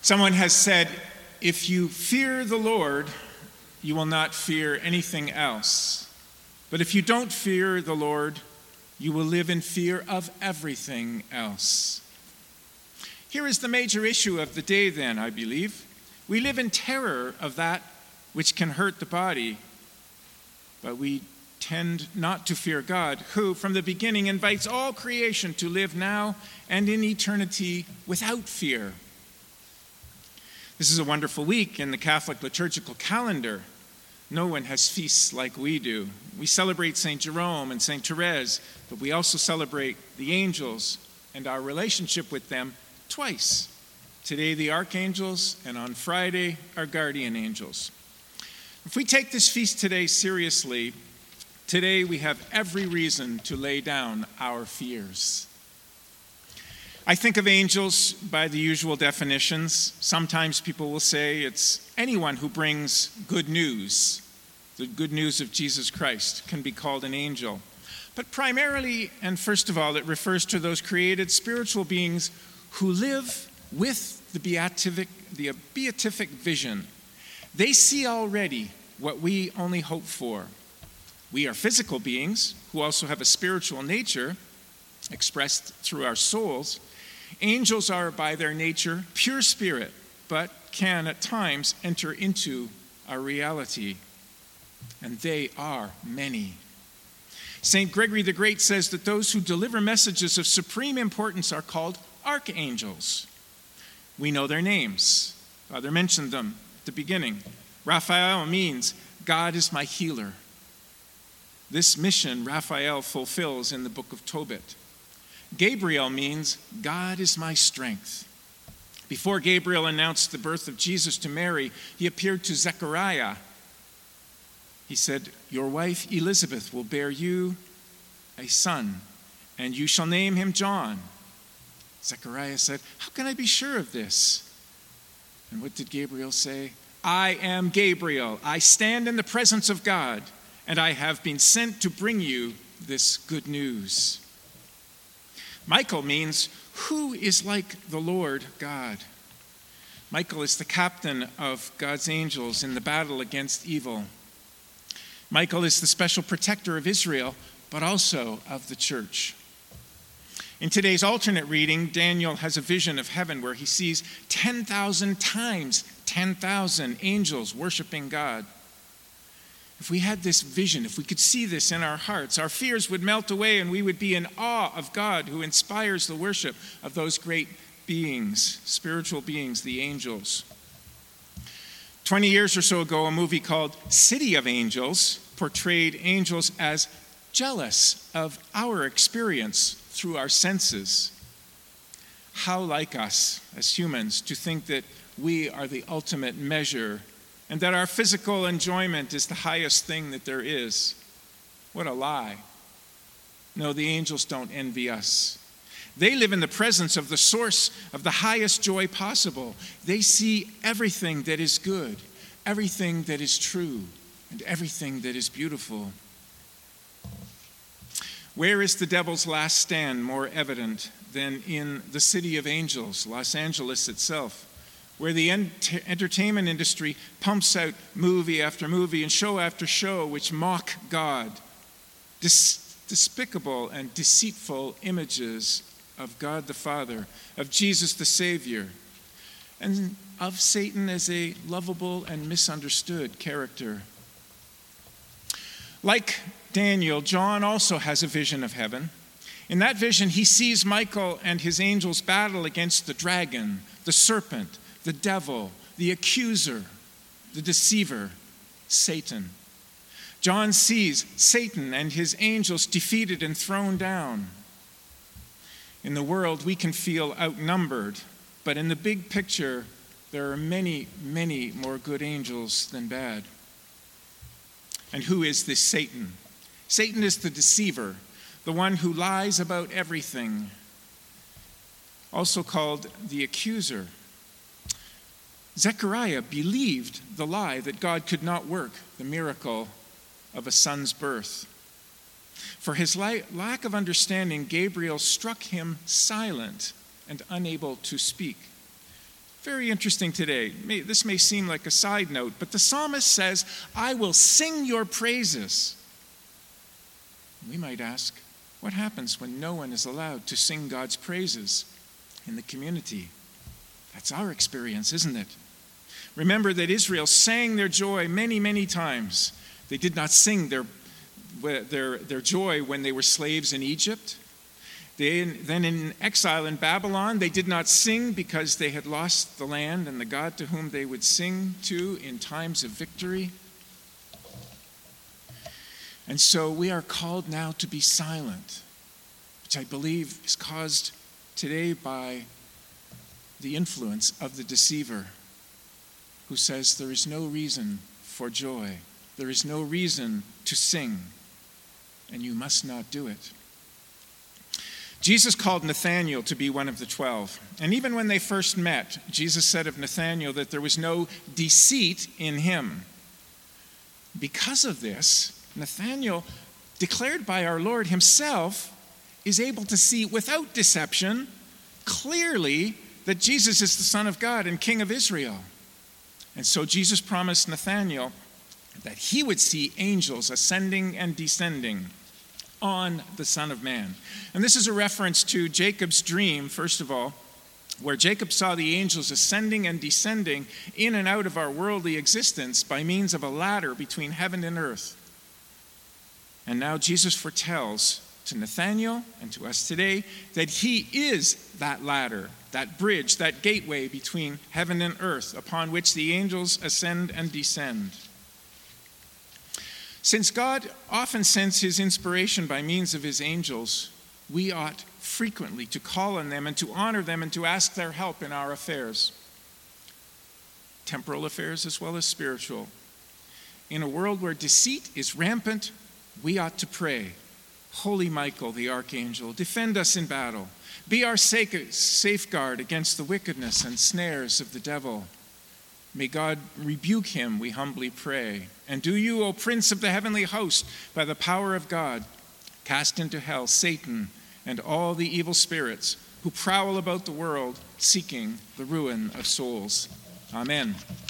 Someone has said, if you fear the Lord, you will not fear anything else. But if you don't fear the Lord, you will live in fear of everything else. Here is the major issue of the day then, I believe. We live in terror of that which can hurt the body, but we tend not to fear God, who from the beginning invites all creation to live now and in eternity without fear. This is a wonderful week in the Catholic liturgical calendar. No one has feasts like we do. We celebrate St. Jerome and St. Therese, but we also celebrate the angels and our relationship with them twice. Today, the archangels, and on Friday, our guardian angels. If we take this feast today seriously, today we have every reason to lay down our fears. I think of angels by the usual definitions. Sometimes people will say it's anyone who brings good news. The good news of Jesus Christ can be called an angel. But primarily, and first of all, it refers to those created spiritual beings who live with the beatific vision. They see already what we only hope for. We are physical beings who also have a spiritual nature expressed through our souls. Angels are by their nature pure spirit, but can at times enter into our reality. And they are many. St. Gregory the Great says that those who deliver messages of supreme importance are called archangels. We know their names. Father mentioned them at the beginning. Raphael means God is my healer. This mission Raphael fulfills in the book of Tobit. Gabriel means God is my strength. Before Gabriel announced the birth of Jesus to Mary, he appeared to Zechariah. He said, your wife Elizabeth will bear you a son, and you shall name him John. Zechariah said, how can I be sure of this? And what did Gabriel say? I am Gabriel. I stand in the presence of God, and I have been sent to bring you this good news. Michael means, who is like the Lord God? Michael is the captain of God's angels in the battle against evil. Michael is the special protector of Israel, but also of the church. In today's alternate reading, Daniel has a vision of heaven where he sees 10,000 times 10,000 angels worshiping God. If we had this vision, if we could see this in our hearts, our fears would melt away and we would be in awe of God who inspires the worship of those great beings, spiritual beings, the angels. 20 years or so ago, a movie called City of Angels portrayed angels as jealous of our experience through our senses. How like us as humans to think that we are the ultimate measure and that our physical enjoyment is the highest thing that there is. What a lie. No, the angels don't envy us. They live in the presence of the source of the highest joy possible. They see everything that is good, everything that is true, and everything that is beautiful. Where is the devil's last stand more evident than in the City of Angels, Los Angeles itself, where the entertainment industry pumps out movie after movie and show after show which mock God, despicable and deceitful images of God the Father, of Jesus the Savior, and of Satan as a lovable and misunderstood character. Like Daniel, John also has a vision of heaven. In that vision, he sees Michael and his angels battle against the dragon, the serpent, the devil, the accuser, the deceiver, Satan. John sees Satan and his angels defeated and thrown down. In the world, we can feel outnumbered, but in the big picture, there are many, many more good angels than bad. And who is this Satan? Satan is the deceiver, the one who lies about everything, also called the accuser. Zechariah believed the lie that God could not work the miracle of a son's birth. For his lack of understanding, Gabriel struck him silent and unable to speak. Very interesting today. This may seem like a side note, but the psalmist says, I will sing your praises. We might ask, what happens when no one is allowed to sing God's praises in the community? That's our experience, isn't it? Remember that Israel sang their joy many, many times. They did not sing their joy when they were slaves in Egypt. Then in exile in Babylon, they did not sing because they had lost the land and the God to whom they would sing to in times of victory. And so we are called now to be silent, which I believe is caused today by the influence of the deceiver, who says there is no reason for joy. There is no reason to sing, and you must not do it. Jesus called Nathanael to be one of the 12. And even when they first met, Jesus said of Nathanael that there was no deceit in him. Because of this, Nathanael, declared by our Lord himself, is able to see without deception clearly that Jesus is the Son of God and King of Israel. And so Jesus promised Nathanael that he would see angels ascending and descending on the Son of Man. And this is a reference to Jacob's dream, first of all, where Jacob saw the angels ascending and descending in and out of our worldly existence by means of a ladder between heaven and earth. And now Jesus foretells to Nathanael and to us today that he is that ladder, that bridge, that gateway between heaven and earth upon which the angels ascend and descend. Since God often sends his inspiration by means of his angels, we ought frequently to call on them and to honor them and to ask their help in our affairs, temporal affairs as well as spiritual. In a world where deceit is rampant, we ought to pray, Holy Michael, the archangel, defend us in battle. Be our safeguard against the wickedness and snares of the devil. May God rebuke him, we humbly pray. And do you, O Prince of the heavenly host, by the power of God, cast into hell Satan and all the evil spirits who prowl about the world seeking the ruin of souls. Amen.